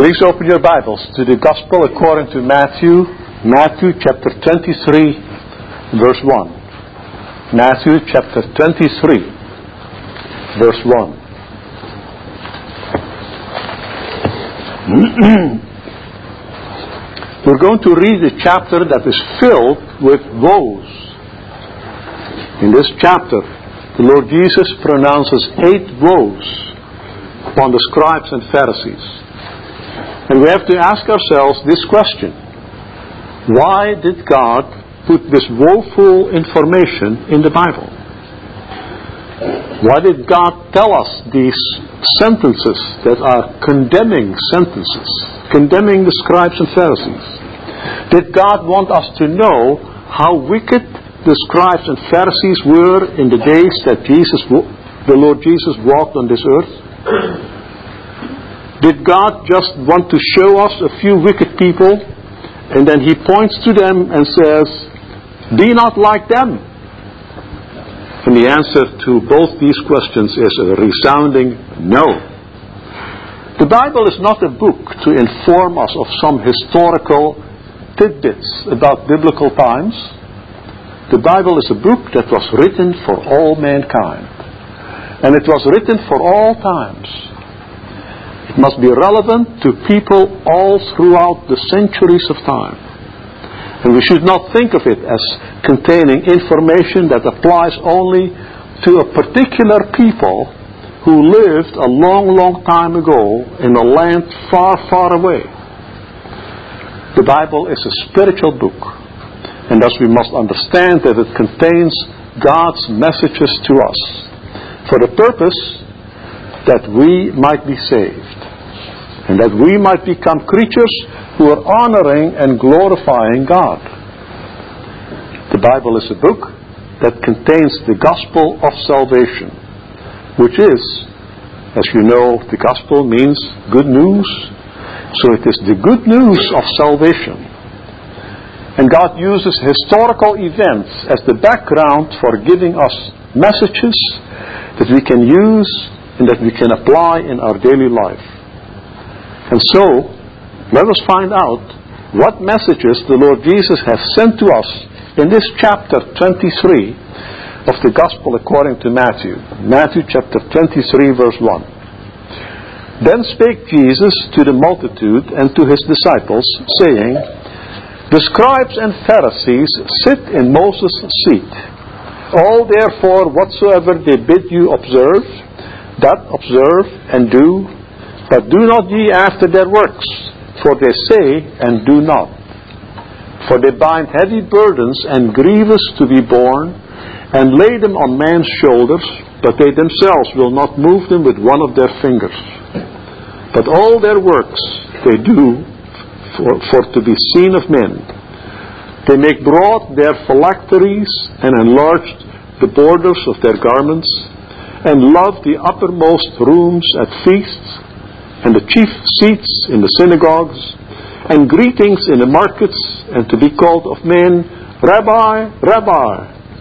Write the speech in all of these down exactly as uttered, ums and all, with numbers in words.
Please open your Bibles to the Gospel according to Matthew, Matthew chapter twenty-three, verse one. Matthew chapter twenty-three, verse one. We're going to read a chapter that is filled with woes. In this chapter, the Lord Jesus pronounces eight woes upon the scribes and Pharisees. And we have to ask ourselves this question: why did God put this woeful information in the Bible? Why did God tell us these sentences that are condemning sentences, condemning the scribes and Pharisees? Did God want us to know how wicked the scribes and Pharisees were in the days that Jesus, the Lord Jesus walked on this earth? Did God just want to show us a few wicked people, and then He points to them and says, "Be not like them"? And the answer to both these questions is a resounding no. The Bible is not a book to inform us of some historical tidbits about biblical times. The Bible is a book that was written for all mankind. And it was written for all times. It must be relevant to people all throughout the centuries of time. And we should not think of it as containing information that applies only to a particular people who lived a long, long time ago in a land far, far away. The Bible is a spiritual book, and thus we must understand that it contains God's messages to us for the purpose that we might be saved, and that we might become creatures who are honoring and glorifying God. The Bible is a book that contains the gospel of salvation, which is, as you know, the gospel means good news. So it is the good news of salvation. And God uses historical events as the background for giving us messages that we can use and that we can apply in our daily life. And so, let us find out what messages the Lord Jesus has sent to us in this chapter twenty-three of the Gospel according to Matthew. Matthew chapter twenty-three, verse one. Then spake Jesus to the multitude and to His disciples, saying, The scribes and Pharisees sit in Moses' seat. All therefore whatsoever they bid you observe, that observe and do, but do not ye after their works, for they say and do not. For they bind heavy burdens and grievous to be borne, and lay them on man's shoulders, but they themselves will not move them with one of their fingers. But all their works they do for, for to be seen of men. They make broad their phylacteries, and enlarge the borders of their garments, and love the uppermost rooms at feasts, and the chief seats in the synagogues, and greetings in the markets, and to be called of men, Rabbi, Rabbi.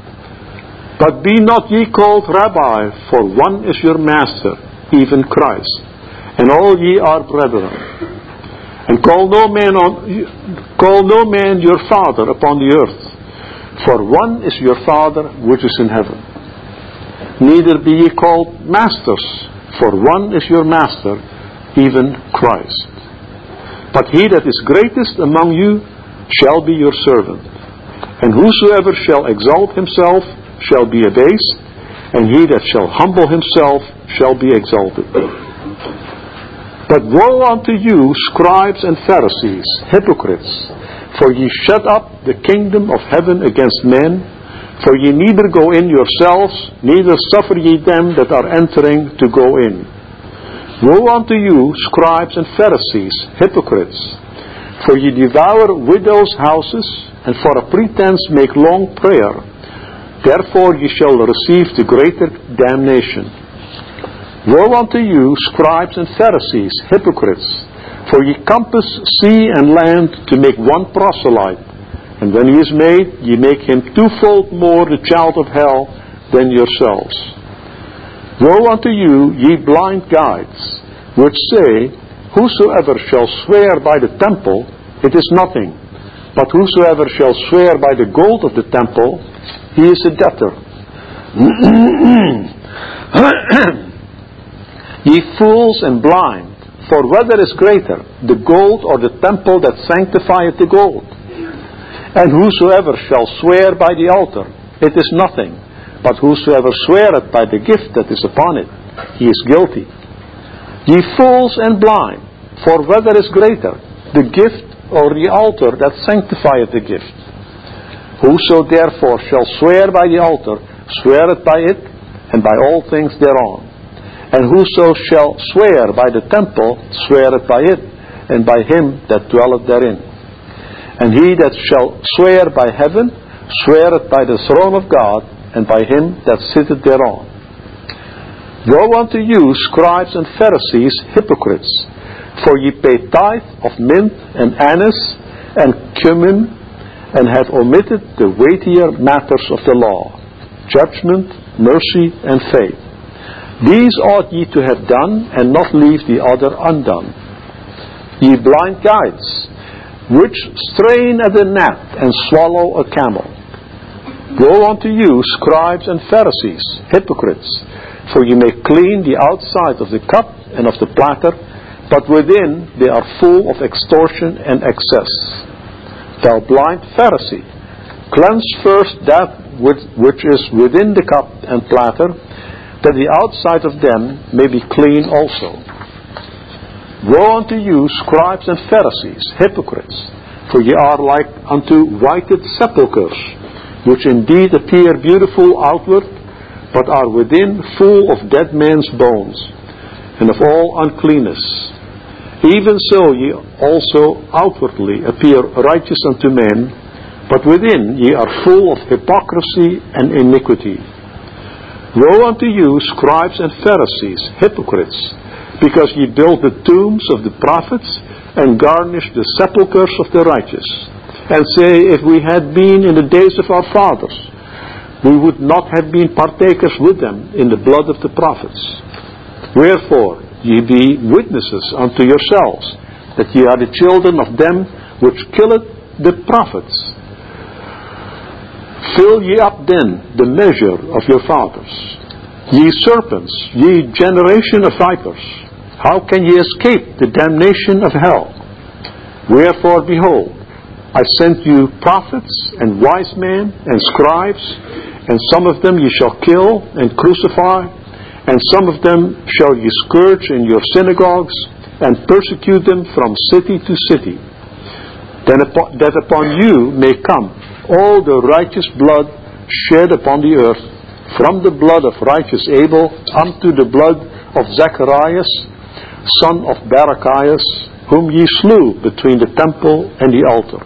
But be not ye called Rabbi, for one is your master, even Christ, and all ye are brethren. And call no man on, call no man your father upon the earth, for one is your Father which is in heaven. Neither be ye called masters, for one is your master, even Christ. But he that is greatest among you shall be your servant. And whosoever shall exalt himself shall be abased, and he that shall humble himself shall be exalted. But woe unto you, scribes and Pharisees, hypocrites! For ye shut up the kingdom of heaven against men, for ye neither go in yourselves, neither suffer ye them that are entering to go in. Woe unto you, scribes and Pharisees, hypocrites! For ye devour widows' houses, and for a pretense make long prayer. Therefore ye shall receive the greater damnation. Woe unto you, scribes and Pharisees, hypocrites! For ye compass sea and land to make one proselyte, and when he is made, ye make him twofold more the child of hell than yourselves. Woe unto you, ye blind guides, which say, Whosoever shall swear by the temple, it is nothing. But whosoever shall swear by the gold of the temple, he is a debtor. Ye fools and blind, for whether is greater, the gold or the temple that sanctifieth the gold? And whosoever shall swear by the altar, it is nothing. But whosoever sweareth by the gift that is upon it, he is guilty. Ye fools and blind, for whether is greater, the gift or the altar that sanctifieth the gift? Whoso therefore shall swear by the altar, sweareth by it, and by all things thereon. And whoso shall swear by the temple, sweareth by it, and by him that dwelleth therein. And he that shall swear by heaven, sweareth by the throne of God, and by him that sitteth thereon. Woe unto you, scribes and Pharisees, hypocrites! For ye pay tithe of mint and anise and cumin, and have omitted the weightier matters of the law, judgment, mercy, and faith. These ought ye to have done, and not leave the other undone. Ye blind guides, which strain at a gnat and swallow a camel. Woe unto you, scribes and Pharisees, hypocrites! For ye may clean the outside of the cup and of the platter, but within they are full of extortion and excess. Thou blind Pharisee, cleanse first that which, which is within the cup and platter, that the outside of them may be clean also. Woe unto you, scribes and Pharisees, hypocrites! For ye are like unto whited sepulchres, which indeed appear beautiful outward, but are within full of dead men's bones, and of all uncleanness. Even so ye also outwardly appear righteous unto men, but within ye are full of hypocrisy and iniquity. Woe unto you, scribes and Pharisees, hypocrites! Because ye build the tombs of the prophets, and garnish the sepulchres of the righteous, and say, if we had been in the days of our fathers, we would not have been partakers with them in the blood of the prophets. Wherefore ye be witnesses unto yourselves, that ye are the children of them which killeth the prophets. Fill ye up then the measure of your fathers. Ye serpents, ye generation of vipers, how can ye escape the damnation of hell? Wherefore, behold, I sent you prophets and wise men and scribes, and some of them ye shall kill and crucify, and some of them shall ye scourge in your synagogues, and persecute them from city to city, then upon, that upon you may come all the righteous blood shed upon the earth, from the blood of righteous Abel unto the blood of Zacharias, son of Barachias, whom ye slew between the temple and the altar.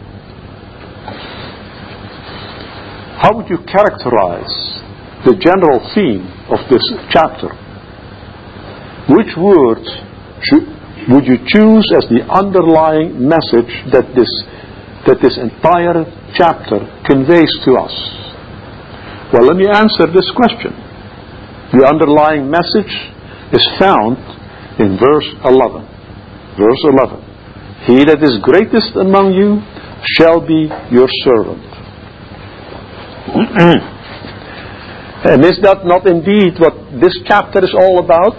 How would you characterize the general theme of this chapter? Which words should, would you choose as the underlying message that this, that this entire chapter conveys to us? Well, let me answer this question. The underlying message is found in verse eleven. Verse eleven. He that is greatest among you shall be your servant. And is that not indeed what this chapter is all about?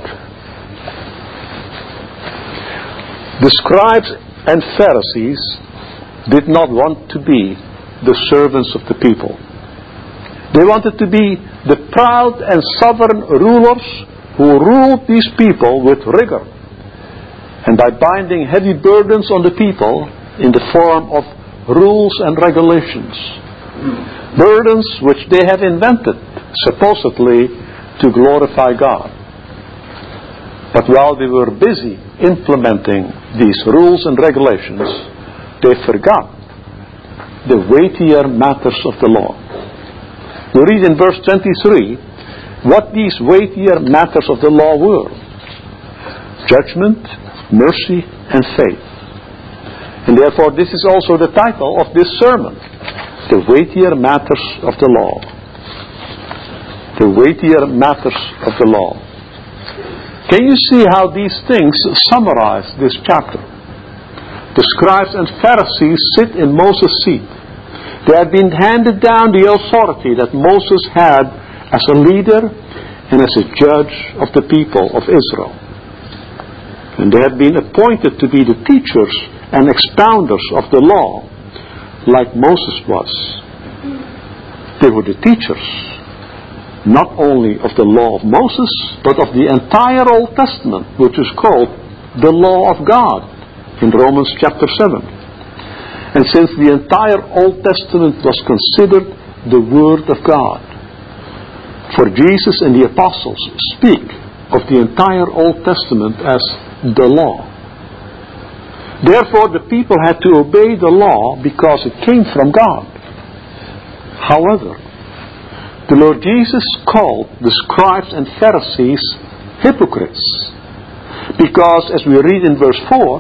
The scribes and Pharisees did not want to be the servants of the people. They wanted to be the proud and sovereign rulers who ruled these people with rigor, and by binding heavy burdens on the people in the form of rules and regulations. Burdens which they have invented, supposedly to glorify God. But while they were busy implementing these rules and regulations, they forgot the weightier matters of the law. We read in verse twenty-three what these weightier matters of the law were: judgment, mercy, and faith. And therefore this is also the title of this sermon: the weightier matters of the law. The weightier matters of the law. Can you see how these things summarize this chapter? The scribes and Pharisees sit in Moses' seat. They had been handed down the authority that Moses had as a leader and as a judge of the people of Israel. And they had been appointed to be the teachers and expounders of the law, like Moses was. They were the teachers, not only of the law of Moses, but of the entire Old Testament, which is called the law of God in Romans chapter seven. And since the entire Old Testament was considered the Word of God, for Jesus and the apostles speak of the entire Old Testament as the law. Therefore, the people had to obey the law because it came from God. However, the Lord Jesus called the scribes and Pharisees hypocrites because, as we read in verse four,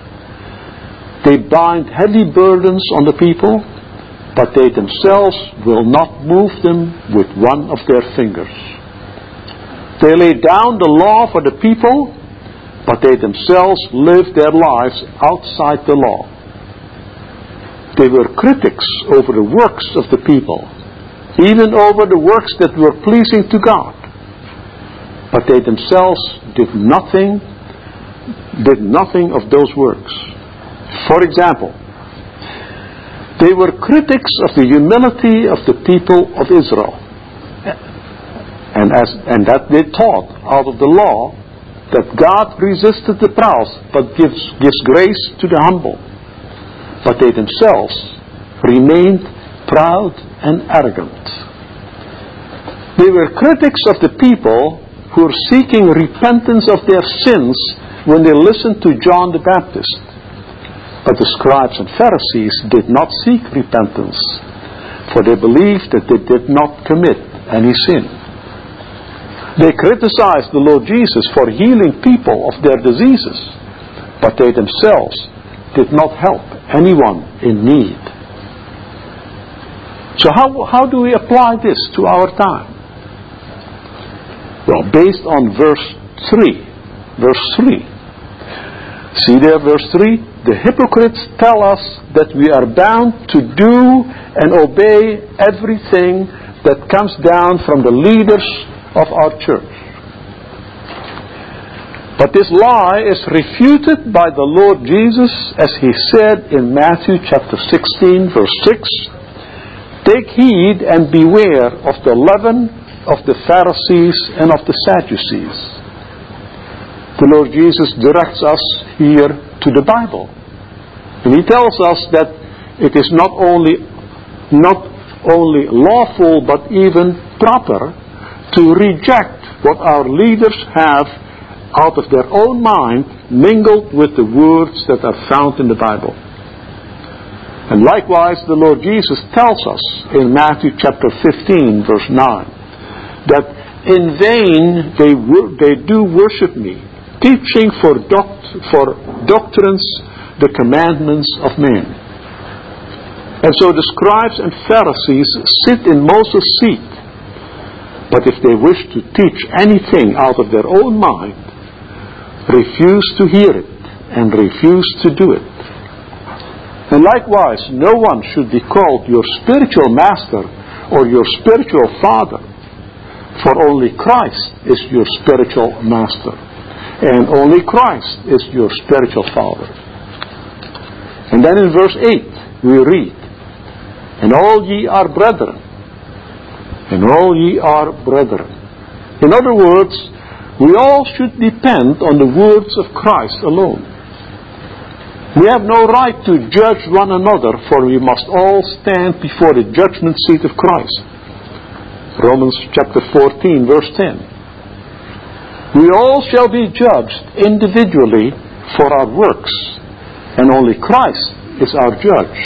they bind heavy burdens on the people, but they themselves will not move them with one of their fingers. They lay down the law for the people, but they themselves live their lives outside the law. They were critics over the works of the people, even over the works that were pleasing to God. But they themselves did nothing, did nothing of those works. For example, they were critics of the humility of the people of Israel. And, as, and that they taught out of the law that God resisted the proud but gives, gives grace to the humble. But they themselves remained proud and arrogant. They were critics of the people who were seeking repentance of their sins when they listened to John the Baptist. But the scribes and Pharisees did not seek repentance, for they believed that they did not commit any sin. They criticized the Lord Jesus for healing people of their diseases, but they themselves did not help anyone in need. So how, how do we apply this to our time? Well, based on verse three. Verse three. See there, verse three? The hypocrites tell us that we are bound to do and obey everything that comes down from the leaders of our church. But this lie is refuted by the Lord Jesus, as he said in Matthew chapter sixteen, verse six, "Take heed and beware of the leaven of the Pharisees and of the Sadducees." The Lord Jesus directs us here to the Bible. And he tells us that it is not only not only lawful but even proper to reject what our leaders have out of their own mind mingled with the words that are found in the Bible. And likewise, the Lord Jesus tells us in Matthew chapter fifteen, verse nine, that in vain they wor- they do worship me, teaching for, doct- for doctrines the commandments of men. And so the scribes and Pharisees sit in Moses' seat. But if they wish to teach anything out of their own mind, refuse to hear it and refuse to do it. And likewise, no one should be called your spiritual master or your spiritual father, for only Christ is your spiritual master, and only Christ is your spiritual father. And then in verse eight, we read, "And all ye are brethren, and all ye are brethren." In other words, we all should depend on the words of Christ alone. We have no right to judge one another, for we must all stand before the judgment seat of Christ. Romans chapter fourteen, verse ten. We all shall be judged individually for our works, and only Christ is our judge.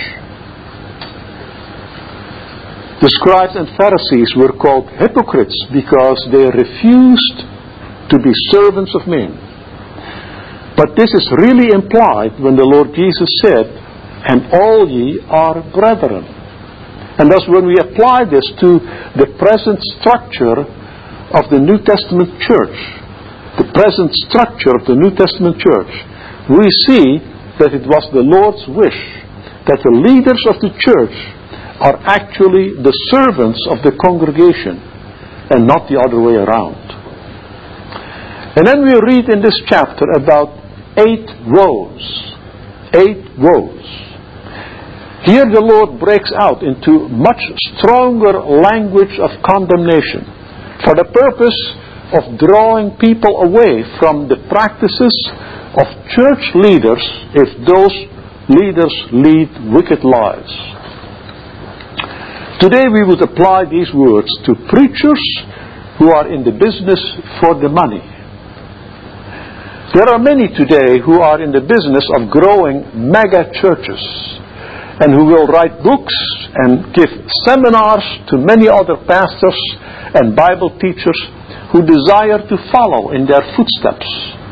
The scribes and Pharisees were called hypocrites because they refused to be servants of men. But this is really implied when the Lord Jesus said, "And all ye are brethren." And thus when we apply this to the present structure of the New Testament church, the present structure of the New Testament church, we see that it was the Lord's wish that the leaders of the church are actually the servants of the congregation and not the other way around. And then we read in this chapter about eight woes. Eight woes. Here the Lord breaks out into much stronger language of condemnation for the purpose of drawing people away from the practices of church leaders if those leaders lead wicked lives. Today we would apply these words to preachers who are in the business for the money. There are many today who are in the business of growing mega churches and who will write books and give seminars to many other pastors and Bible teachers who desire to follow in their footsteps.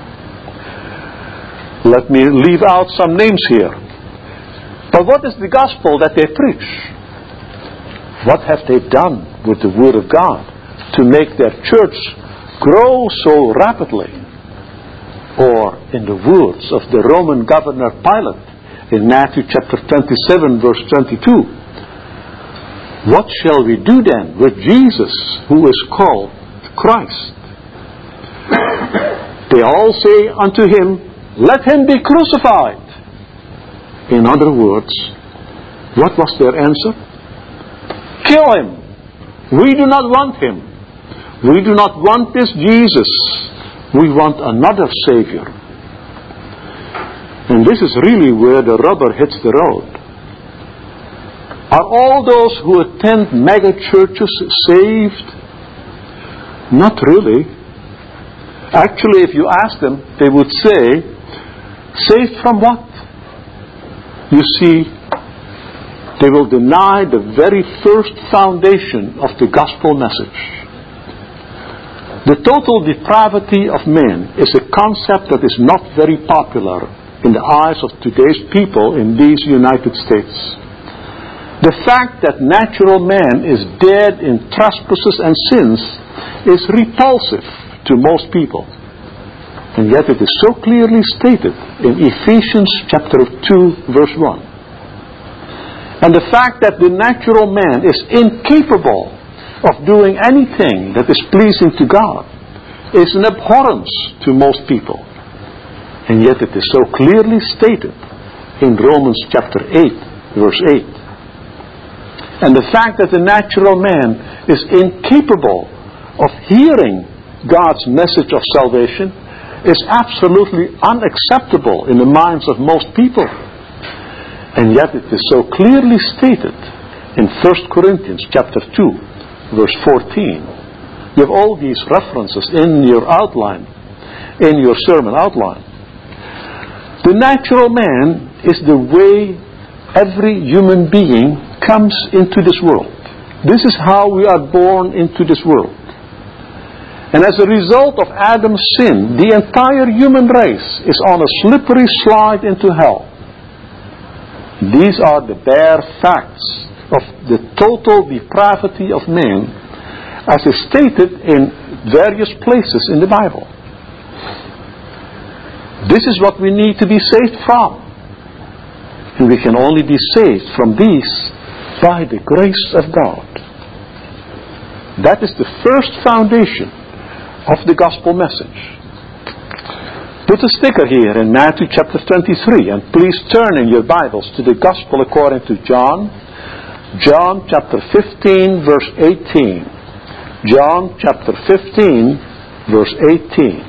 Let me leave out some names here. But what is the gospel that they preach? What have they done with the Word of God to make their church grow so rapidly? Or, in the words of the Roman governor Pilate in Matthew chapter twenty-seven, verse twenty-two, what shall we do then with Jesus, who is called Christ? They all say unto him, let him be crucified. In other words, what was their answer? Kill him. We do not want him. We do not want this Jesus. We want another Savior. And this is really where the rubber hits the road. Are all those who attend mega churches saved? Not really. Actually, if you ask them, they would say, saved from what? You see, they will deny the very first foundation of the gospel message. The total depravity of man is a concept that is not very popular in the eyes of today's people in these United States. The fact that natural man is dead in trespasses and sins is repulsive to most people. And yet it is so clearly stated in Ephesians chapter two, verse one. And the fact that the natural man is incapable of doing anything that is pleasing to God is an abhorrence to most people. And yet it is so clearly stated in Romans chapter eight, verse eight. And the fact that the natural man is incapable of hearing God's message of salvation is absolutely unacceptable in the minds of most people. And yet it is so clearly stated in First Corinthians chapter two, verse fourteen. You have all these references in your outline, in your sermon outline. The natural man is the way every human being comes into this world. This is how we are born into this world. And as a result of Adam's sin, the entire human race is on a slippery slide into hell. These are the bare facts of the total depravity of man, as is stated in various places in the Bible. This is what we need to be saved from. And we can only be saved from these by the grace of God. That is the first foundation of the gospel message. Put a sticker here in Matthew chapter twenty-three, and please turn in your Bibles to the gospel according to John, John chapter fifteen, verse eighteen. John chapter fifteen, verse eighteen.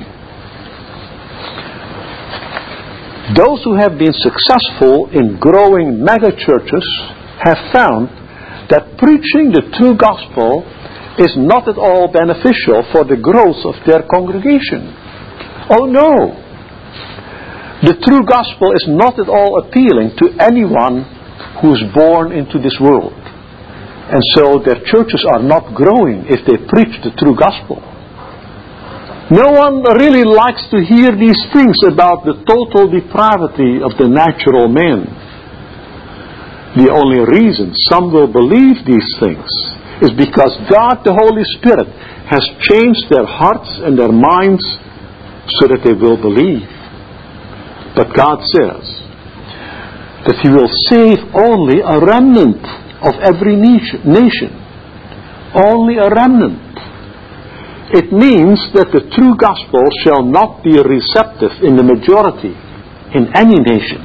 Those who have been successful in growing mega churches have found that preaching the true gospel is not at all beneficial for the growth of their congregation. Oh no! The true gospel is not at all appealing to anyone who is born into this world. And so their churches are not growing if they preach the true gospel. No one really likes to hear these things about the total depravity of the natural man. The only reason some will believe these things is because God, the Holy Spirit, has changed their hearts and their minds so that they will believe. But God says that He will save only a remnant of every nation. Only a remnant. It means that the true gospel shall not be receptive in the majority in any nation.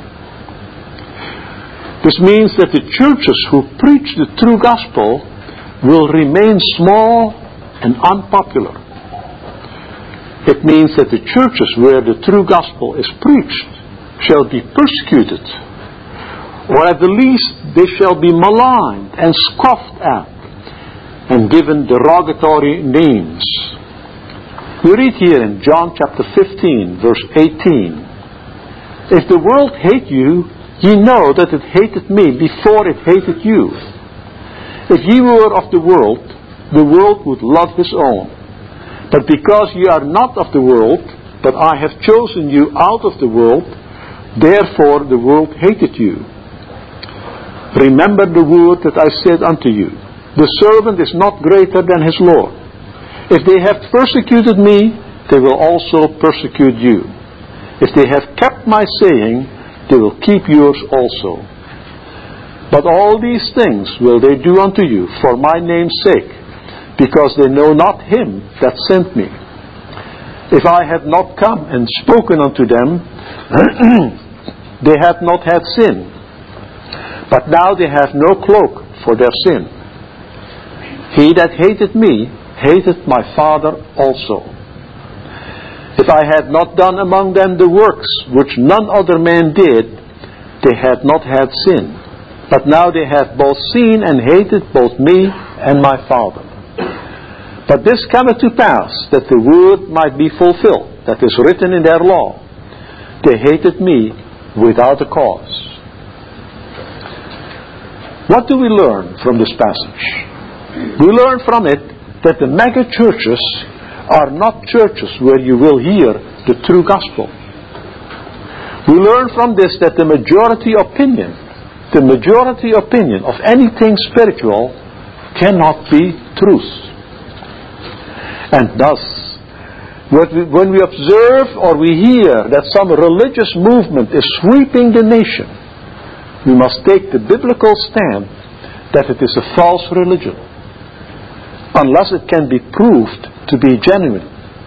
This means that the churches who preach the true gospel will remain small and unpopular. It means that the churches where the true gospel is preached shall be persecuted, or at the least they shall be maligned and scoffed at and given derogatory names. We read here in John chapter fifteen, verse eighteen, "If the world hate you, ye know that it hated me before it hated you. If ye were of the world, the world would love his own. But because ye are not of the world, but I have chosen you out of the world, therefore the world hated you. Remember the word that I said unto you, the servant is not greater than his Lord. If they have persecuted me, they will also persecute you. If they have kept my saying, they will keep yours also. But all these things will they do unto you for my name's sake, because they know not him that sent me. If I had not come and spoken unto them, they had not had sin. But now they have no cloak for their sin. He that hated me, hated my Father also. If I had not done among them the works which none other man did, they had not had sin. But now they have both seen and hated both me and my Father. But this cometh to pass, that the word might be fulfilled, that is written in their law. They hated me without a cause." What do we learn from this passage? We learn from it that the mega churches are not churches where you will hear the true gospel. We learn from this that the majority opinion, the majority opinion of anything spiritual cannot be truth. And thus, when we observe or we hear that some religious movement is sweeping the nation, we must take the biblical stand that it is a false religion, unless it can be proved to be genuine.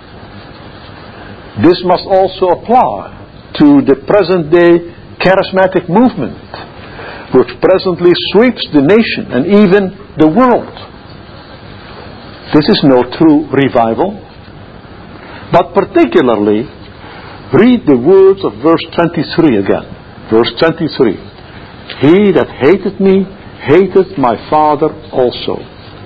This must also apply to the present day charismatic movement, which presently sweeps the nation and even the world. This is no true revival. But particularly, read the words of verse twenty-three again. Verse twenty-three. "He that hated me, hated my Father also."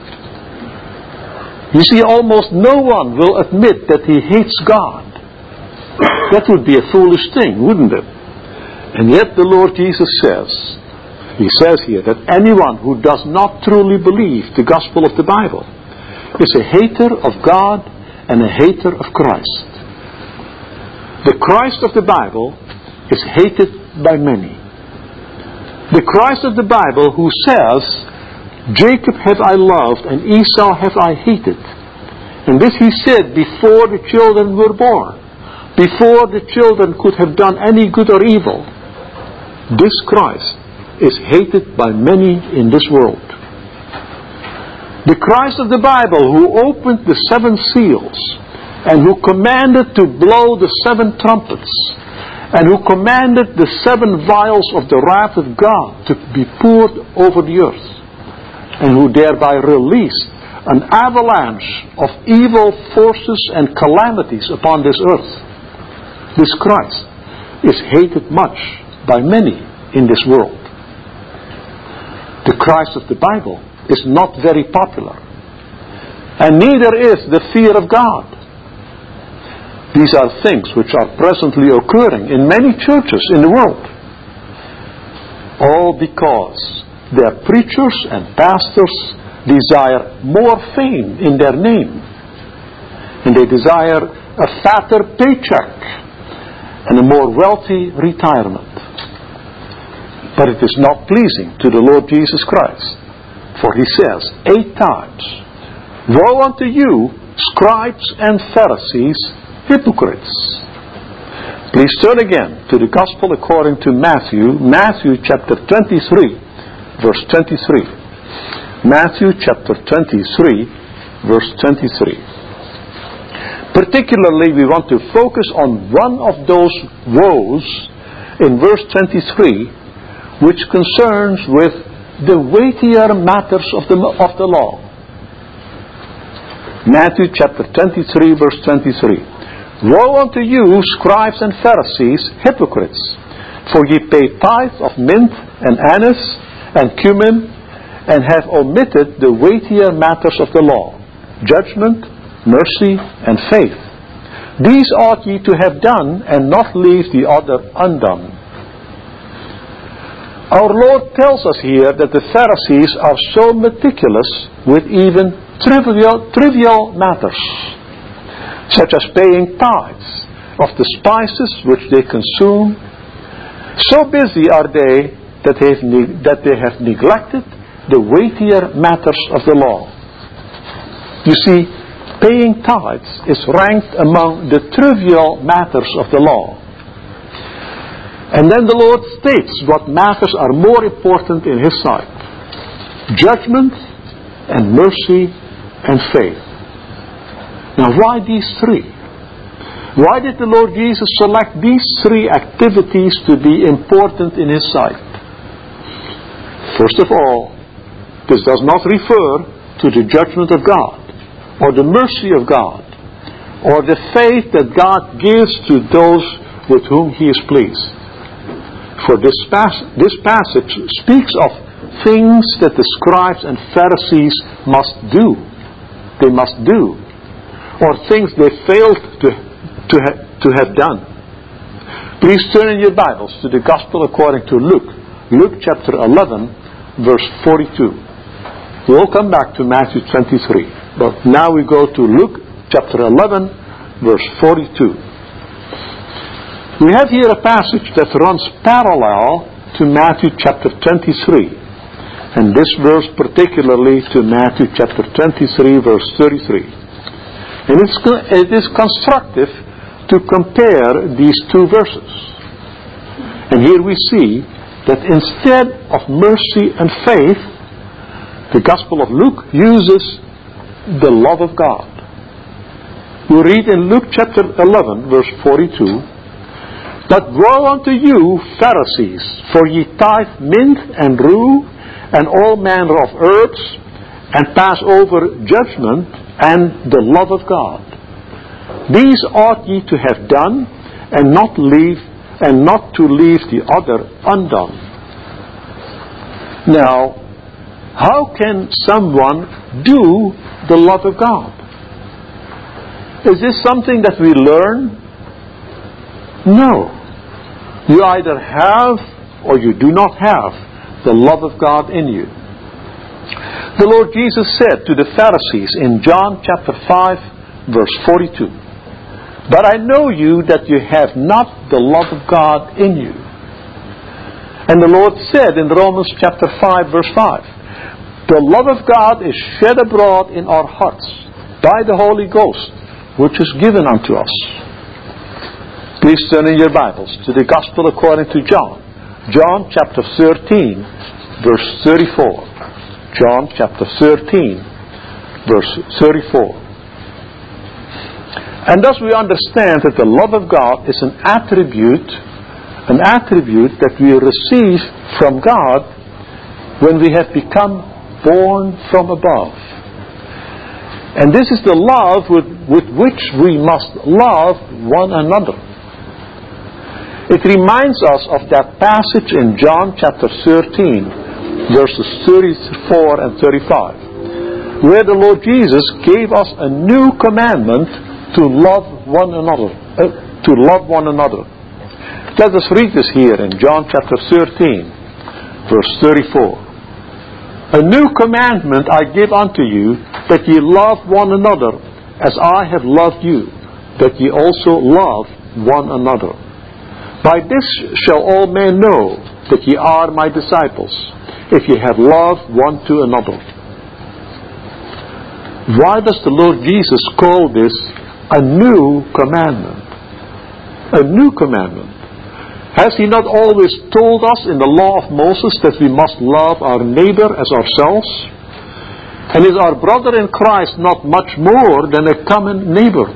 You see, almost no one will admit that he hates God. That would be a foolish thing, wouldn't it? And yet the Lord Jesus says, He says here that anyone who does not truly believe the gospel of the Bible is a hater of God and a hater of Christ. The Christ of the Bible is hated by many. The Christ of the Bible who says, "Jacob have I loved and Esau have I hated." And this he said before the children were born, before the children could have done any good or evil. This Christ is hated by many in this world. The Christ of the Bible who opened the seven seals and who commanded to blow the seven trumpets and who commanded the seven vials of the wrath of God to be poured over the earth, and who thereby released an avalanche of evil forces and calamities upon this earth. This Christ is hated much by many in this world. The Christ of the Bible is not very popular, and neither is the fear of God. These are things which are presently occurring in many churches in the world, all because their preachers and pastors desire more fame in their name, and they desire a fatter paycheck and a more wealthy retirement. But it is not pleasing to the Lord Jesus Christ. For he says eight times, "Woe unto you, scribes and Pharisees, hypocrites. Please turn again to the Gospel according to Matthew, Matthew chapter twenty-three, verse twenty-three. Matthew chapter twenty-three, verse twenty-three. Particularly, we want to focus on one of those woes in verse twenty-three, which concerns with the weightier matters of the, of the law. Matthew chapter twenty-three, verse twenty-three. Woe unto you, scribes and Pharisees, hypocrites! For ye pay tithe of mint and anise and cumin, and have omitted the weightier matters of the law, judgment, mercy, and faith. These ought ye to have done, and not leave the other undone. Our Lord tells us here that the Pharisees are so meticulous with even trivial, trivial matters, such as paying tithes of the spices which they consume. So busy are they that they have, ne- that they have neglected the weightier matters of the law. You see, paying tithes is ranked among the trivial matters of the law. And then the Lord states what matters are more important in His sight: judgment and mercy and faith. Now, why these three? Why did the Lord Jesus select these three activities to be important in His sight? First of all, this does not refer to the judgment of God, or the mercy of God, or the faith that God gives to those with whom He is pleased. For this, pas- this passage speaks of things that the scribes and Pharisees must do. They must do. Or things they failed to, to, ha- to have done. Please turn in your Bibles to the Gospel according to Luke. Luke chapter eleven, verse forty-two. We'll come back to Matthew twenty-three. But now we go to Luke chapter eleven, verse forty-two. We have here a passage that runs parallel to Matthew chapter twenty-three. And this verse particularly to Matthew chapter twenty-three, verse thirty-three. And it's, it is constructive to compare these two verses. And here we see that instead of mercy and faith, the Gospel of Luke uses the love of God. We read in Luke chapter eleven, verse forty-two, But woe unto you, Pharisees, for ye tithe mint and rue, and all manner of herbs, and pass over judgment and the love of God. These ought ye to have done, and not leave, and not to leave the other undone. Now, how can someone do the love of God? Is this something that we learn? No. You either have or you do not have the love of God in you. The Lord Jesus said to the Pharisees in John chapter five, verse forty-two, But I know you that you have not the love of God in you. And the Lord said in Romans chapter five, verse five, The love of God is shed abroad in our hearts by the Holy Ghost, which is given unto us. Please turn in your Bibles to the Gospel according to John. John chapter thirteen, verse thirty-four. John chapter thirteen, verse thirty-four. And thus we understand that the love of God is an attribute, an attribute that we receive from God when we have become born from above. And this is the love with, with which we must love one another. It reminds us of that passage in John chapter thirteen, verses thirty-four and thirty-five, where the Lord Jesus gave us a new commandment to love one another. Uh, to love one another. Let us read this here in John chapter thirteen, verse thirty-four. A new commandment I give unto you, that ye love one another, as I have loved you, that ye also love one another. By this shall all men know that ye are my disciples, if ye have love one to another. Why does the Lord Jesus call this a new commandment. A new commandment. Has He not always told us in the law of Moses that we must love our neighbor as ourselves? And is our brother in Christ not much more than a common neighbor?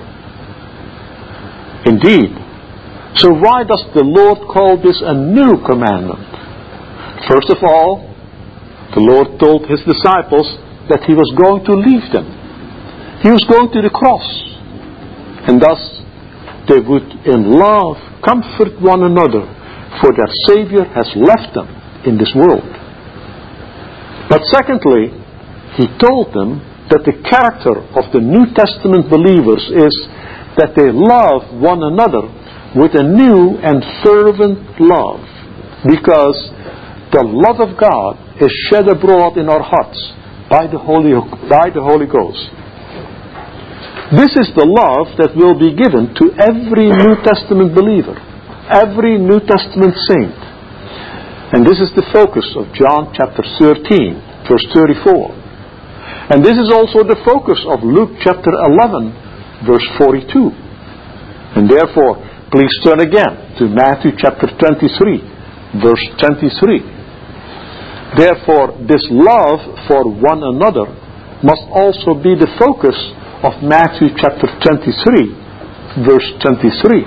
Indeed. So why does the Lord call this a new commandment? First of all, the Lord told His disciples that He was going to leave them. He was going to the cross. And thus they would in love comfort one another, for their Savior has left them in this world. But secondly, He told them that the character of the New Testament believers is that they love one another with a new and fervent love, because the love of God is shed abroad in our hearts by the Holy, by the Holy Ghost. This is the love that will be given to every New Testament believer, every New Testament saint. And this is the focus of John chapter thirteen, verse thirty-four. And this is also the focus of Luke chapter eleven, verse forty-two. And therefore, please turn again to Matthew chapter twenty-three, verse twenty-three. Therefore, this love for one another must also be the focus of Matthew chapter twenty-three, verse twenty-three.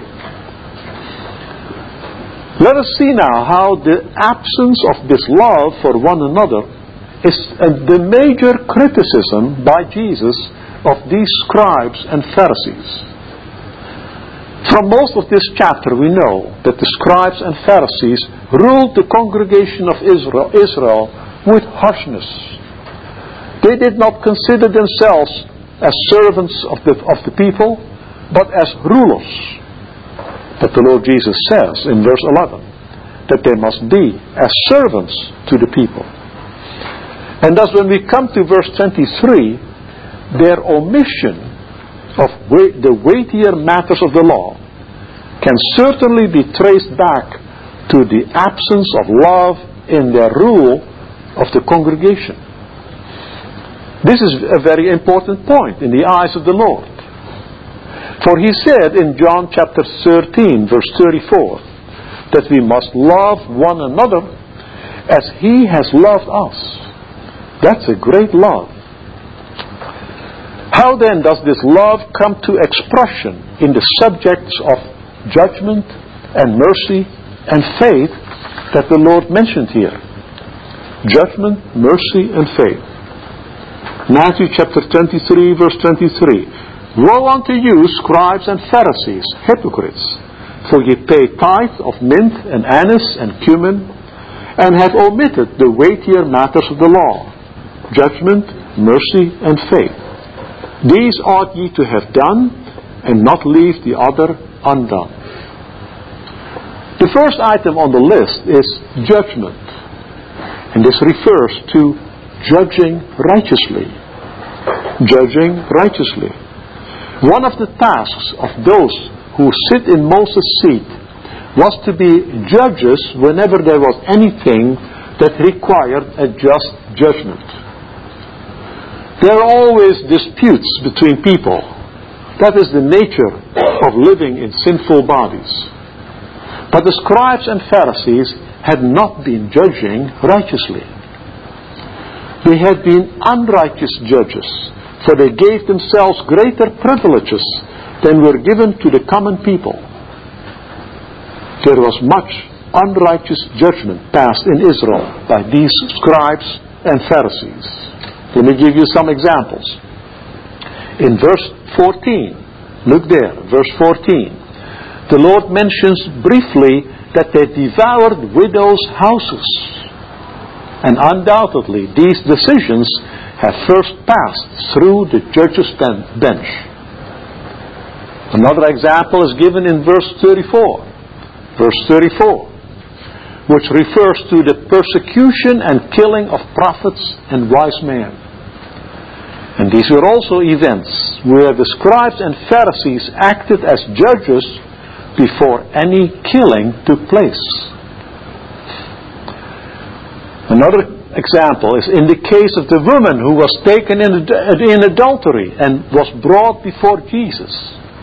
Let us see now how the absence of this love for one another is uh, the major criticism by Jesus of these scribes and Pharisees. From most of this chapter we know that the scribes and Pharisees ruled the congregation of Israel, Israel with harshness. They did not consider themselves as servants of the, of the people, but as rulers. But the Lord Jesus says in verse eleven that they must be as servants to the people. And thus when we come to verse twenty-three, their omission of wei- the weightier matters of the law can certainly be traced back to the absence of love in their rule of the congregation. This is a very important point in the eyes of the Lord. For He said in John chapter thirteen, verse thirty-four, that we must love one another as He has loved us. That's a great love. How then does this love come to expression in the subjects of judgment and mercy and faith that the Lord mentioned here? Judgment, mercy, and faith. Matthew chapter twenty-three, verse twenty-three. Woe unto you, scribes and Pharisees, hypocrites! For ye pay tithe of mint and anise and cumin, and have omitted the weightier matters of the law, judgment, mercy, and faith. These ought ye to have done, and not leave the other undone. The first item on the list is judgment. And this refers to judging righteously. Judging righteously. One of the tasks of those who sit in Moses' seat was to be judges whenever there was anything that required a just judgment. There are always disputes between people. That is the nature of living in sinful bodies. But the scribes and Pharisees had not been judging righteously. They had been unrighteous judges, for they gave themselves greater privileges than were given to the common people. There was much unrighteous judgment passed in Israel by these scribes and Pharisees. Let me give you some examples. In verse fourteen, look there, verse fourteen. The Lord mentions briefly that they devoured widows' houses. And undoubtedly, these decisions have first passed through the judge's bench. Another example is given in verse thirty-four. Verse thirty-four, which refers to the persecution and killing of prophets and wise men. And these were also events where the scribes and Pharisees acted as judges before any killing took place. Another example is in the case of the woman who was taken in, in adultery and was brought before Jesus.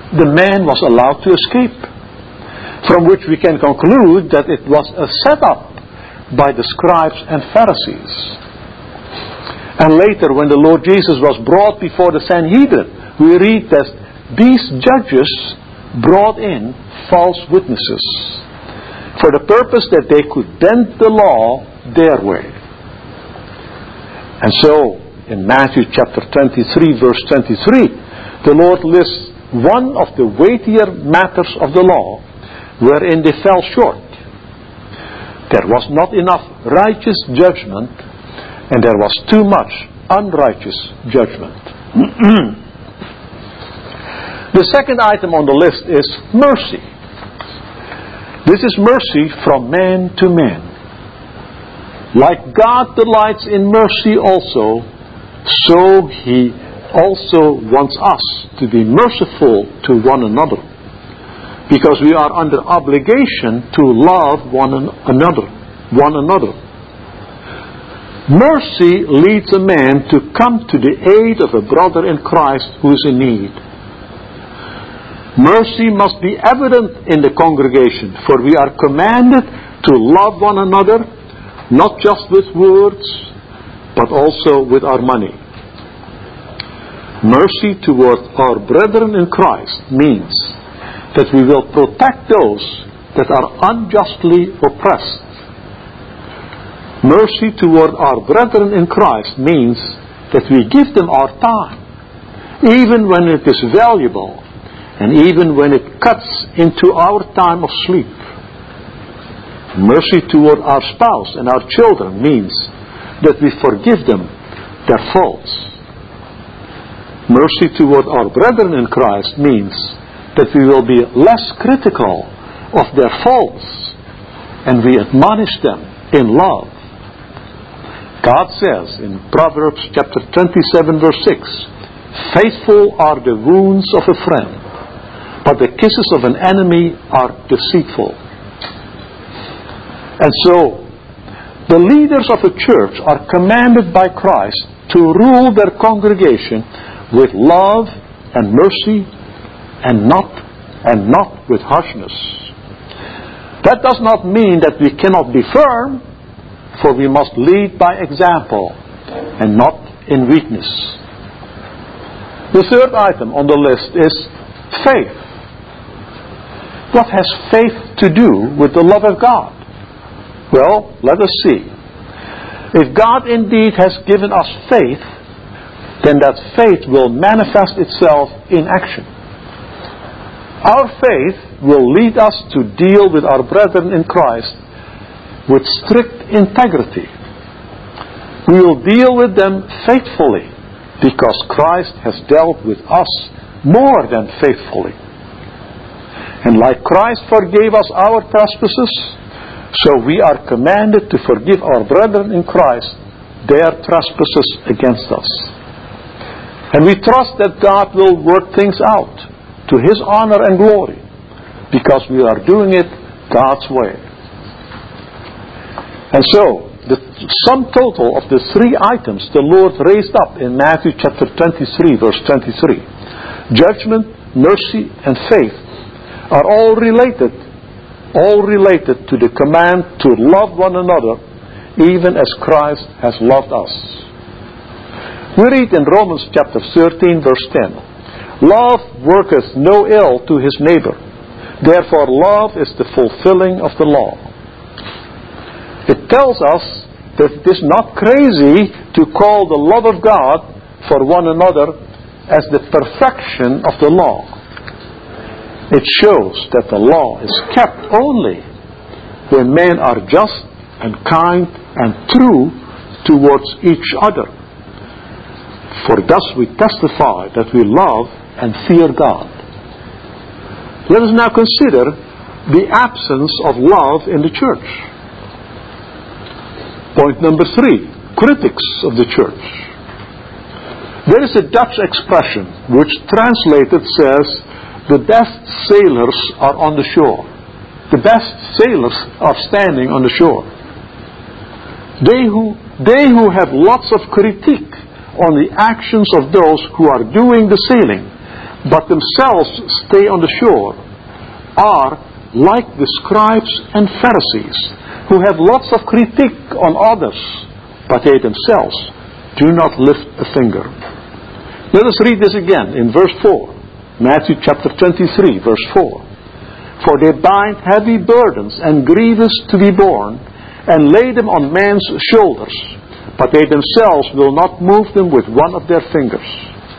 the man was allowed to escape, from which we can conclude that it was a setup by the scribes and Pharisees. And later, when the Lord Jesus was brought before the Sanhedrin, we read that these judges brought in false witnesses for the purpose that they could bend the law their way. And so, in Matthew chapter twenty-three, verse twenty-three, the Lord lists one of the weightier matters of the law wherein they fell short. There was not enough righteous judgment, and there was too much unrighteous judgment. The second item on the list is mercy. This is mercy from man to man. Like God delights in mercy also, so He also wants us to be merciful to one another, because we are under obligation to love one another, one another. Mercy leads a man to come to the aid of a brother in Christ who is in need. Mercy must be evident in the congregation, for we are commanded to love one another, not just with words, but also with our money. Mercy toward our brethren in Christ means that we will protect those that are unjustly oppressed. Mercy toward our brethren in Christ means that we give them our time, even when it is valuable, and even when it cuts into our time of sleep. Mercy toward our spouse and our children means that we forgive them their faults. Mercy toward our brethren in Christ means that we will be less critical of their faults and we admonish them in love. God says in Proverbs chapter twenty-seven verse six, "Faithful are the wounds of a friend, but the kisses of an enemy are deceitful." And so, the leaders of a church are commanded by Christ to rule their congregation with love and mercy and not and not with harshness. That does not mean that we cannot be firm, for we must lead by example and not in weakness. The third item on the list is faith. What has faith to do with the love of God? Well, let us see. If God indeed has given us faith, then that faith will manifest itself in action. Our faith will lead us to deal with our brethren in Christ with strict integrity. We will deal with them faithfully, because Christ has dealt with us more than faithfully. And like Christ forgave us our trespasses, so we are commanded to forgive our brethren in Christ their trespasses against us. And we trust that God will work things out to His honor and glory, because we are doing it God's way. And so, the sum total of the three items the Lord raised up in Matthew chapter twenty-three, verse twenty-three, judgment, mercy, and faith, are all related all related to the command to love one another, even as Christ has loved us. We read in Romans chapter thirteen, verse ten, "Love worketh no ill to his neighbor. Therefore love is the fulfilling of the law." It tells us that it is not crazy to call the love of God for one another as the perfection of the law. It shows that the law is kept only when men are just and kind and true towards each other. For thus we testify that we love and fear God. Let us now consider the absence of love in the church. Point number three, critics of the church. There is a Dutch expression which translated says, "The best sailors are on the shore." The best sailors are standing on the shore. They who, they who have lots of critique on the actions of those who are doing the sailing, but themselves stay on the shore, are like the scribes and Pharisees, who have lots of critique on others, but they themselves do not lift a finger. Let us read this again in verse four. Matthew chapter twenty-three, verse four. For they bind heavy burdens and grievous to be borne, and lay them on men's shoulders, but they themselves will not move them with one of their fingers.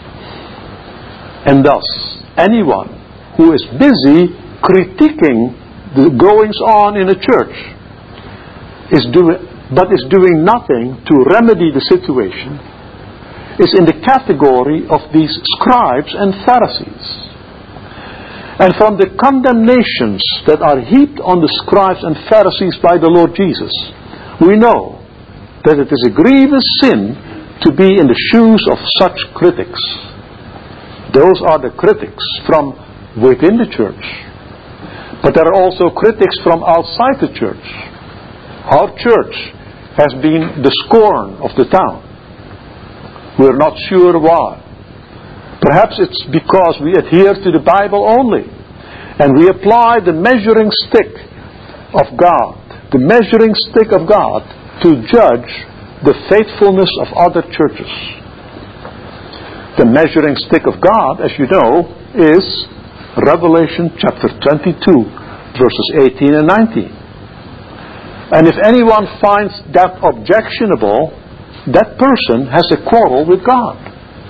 And thus, anyone who is busy critiquing the goings on in a church is doing, but is doing nothing to remedy the situation, is in the category of these scribes and Pharisees. And from the condemnations that are heaped on the scribes and Pharisees by the Lord Jesus, we know that it is a grievous sin to be in the shoes of such critics. Those are the critics from within the church. But there are also critics from outside the church. Our church has been the scorn of the town. We're not sure why. Perhaps it's because we adhere to the Bible only, and we apply the measuring stick of God, the measuring stick of God, to judge the faithfulness of other churches. The measuring stick of God, as you know, is Revelation chapter twenty-two, verses eighteen and nineteen. And if anyone finds that objectionable, that person has a quarrel with God.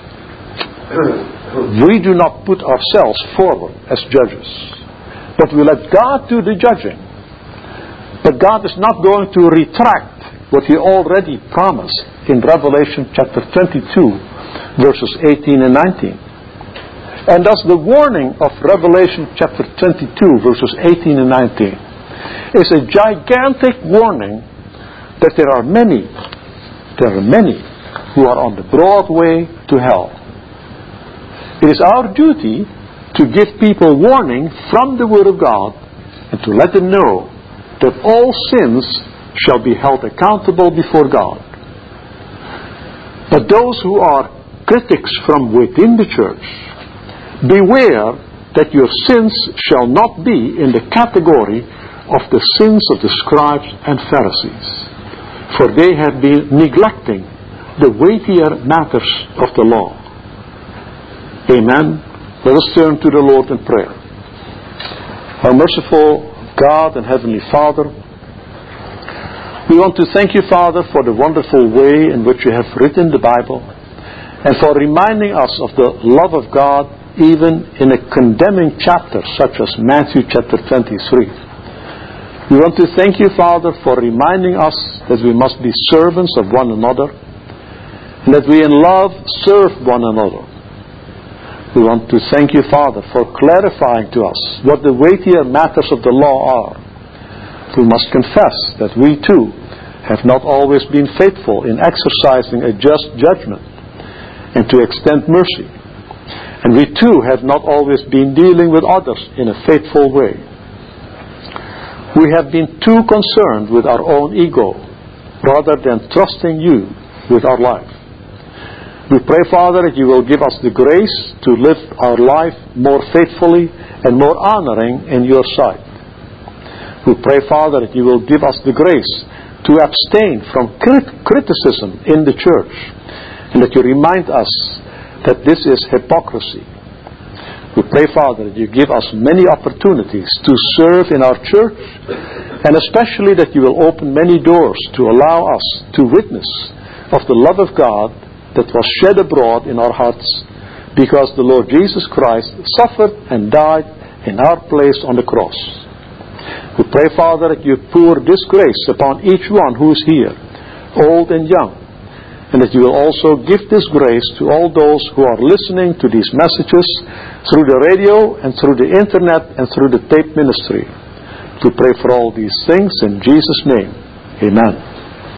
We do not put ourselves forward as judges, but we let God do the judging. But God is not going to retract what He already promised in Revelation chapter twenty-two, verses eighteen and nineteen. And thus the warning of Revelation chapter twenty-two, verses eighteen and nineteen is a gigantic warning that there are many, there are many who are on the broad way to hell. It is our duty to give people warning from the Word of God and to let them know that all sins shall be held accountable before God. But those who are critics from within the church, beware that your sins shall not be in the category of the sins of the scribes and Pharisees, for they have been neglecting the weightier matters of the law. Amen. Let us turn to the Lord in prayer. Our merciful God and Heavenly Father, we want to thank you, Father, for the wonderful way in which you have written the Bible and for reminding us of the love of God even in a condemning chapter such as Matthew chapter twenty-three. We want to thank you, Father, for reminding us that we must be servants of one another and that we in love serve one another. We want to thank you, Father, for clarifying to us what the weightier matters of the law are. We must confess that we too have not always been faithful in exercising a just judgment and to extend mercy. And we too have not always been dealing with others in a faithful way. We have been too concerned with our own ego rather than trusting you with our life. We pray, Father, that you will give us the grace to live our life more faithfully and more honoring in your sight. We pray, Father, that you will give us the grace to abstain from crit- criticism in the church, and that you remind us that this is hypocrisy. We pray, Father, that you give us many opportunities to serve in our church, and especially that you will open many doors to allow us to witness of the love of God that was shed abroad in our hearts because the Lord Jesus Christ suffered and died in our place on the cross. We pray, Father, that you pour this grace upon each one who is here, old and young, and that you will also give this grace to all those who are listening to these messages through the radio and through the internet and through the tape ministry. We pray for all these things in Jesus' name. Amen.